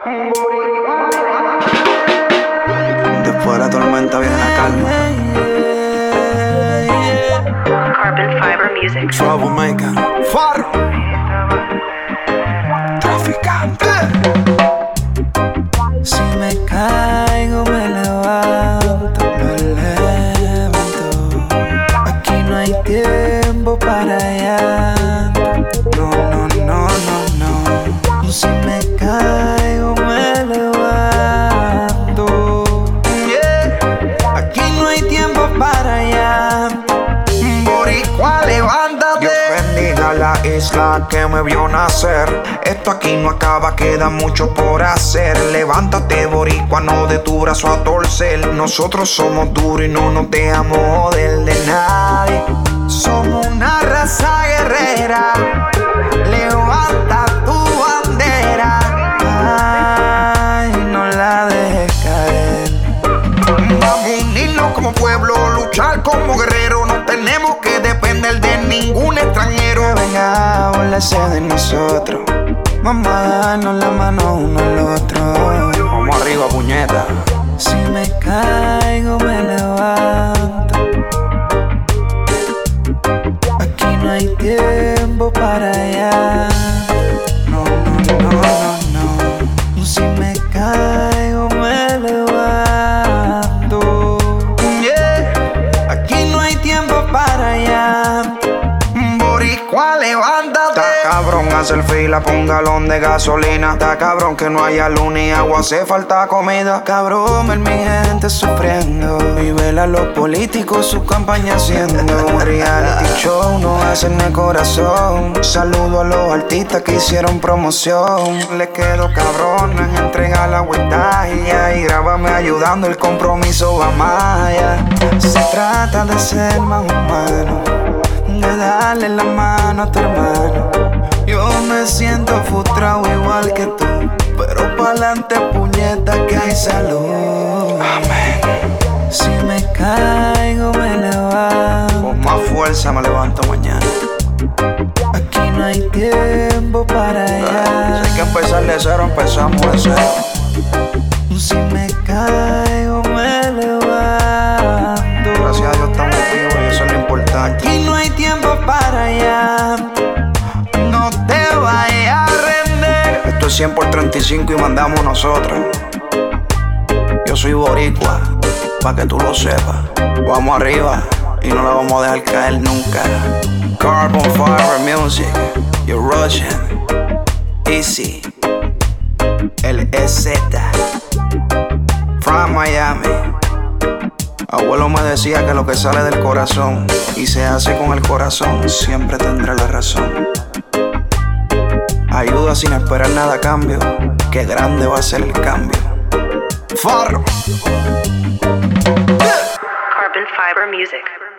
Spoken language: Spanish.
Después de la tormenta viene la calma. Carbon Fiber Music. Troublemaker. Farro. Traficante. Si me caigo me levanto, me levanto. Aquí no hay tiempo para llanto. No, no, no, no, no. Si me caigo me levanto. Yeah. Aquí no hay tiempo para llanto. Boricua, levántate. Dios bendiga la isla que me vio nacer. Esto aquí no acaba, queda mucho por hacer. Levántate, boricua, no de tu brazo a torcer. Nosotros somos duros y no nos dejamos joder de nadie. Somos una raza guerrera. Levanta tu bandera. Ay, no la dejes caer. Vamos a unirnos como pueblo, luchar como guerreros. No tenemos que depender de ningún extranjero. Que venga a burlarse de nosotros. Vamos a darnos la mano uno al otro. Vamos arriba, puñeta. Si me caigo me levanto. Aquí no hay tiempo para allá. No, no, no, no, no. Si me caigo me levanto. Yeah. Aquí no hay tiempo para allá. Boricua, levántate. Está cabrón hacer fila pa' un galón de gasolina. Está cabrón que no haya luz ni agua, hace falta comida. Cabrón, ver mi gente sufriendo y ver a los políticos su campaña haciendo un reality show, no hacen el corazón. Saludo a los artistas que hicieron promoción. Le quedo cabrón en entregar la vuelta y grábame ayudando, el compromiso va más allá. Se trata de ser más humano, de darle la mano a tu hermano. Yo me siento frustrado igual que tú, pero pa'lante puñeta que hay salud. Amén. Si me caigo me levanto. Con más fuerza me levanto mañana. Aquí no hay tiempo para allá. Si hay que empezar de cero, empezamos de cero. Si me caigo me levanto. Gracias a Dios estamos vivos y eso es lo importante. Aquí no hay tiempo para allá. No te vayas a render. Esto es 100 por 35 y mandamos nosotros. Yo soy boricua, pa' que tú lo sepas. Vamos arriba y no la vamos a dejar caer nunca. Carbon Fiber Music, you're Russian, Easy, LZ, from Miami. Abuelo me decía que lo que sale del corazón y se hace con el corazón siempre tendrá la razón. Ayuda sin esperar nada a cambio, que grande va a ser el cambio. Farro. Carbon Fiber Music.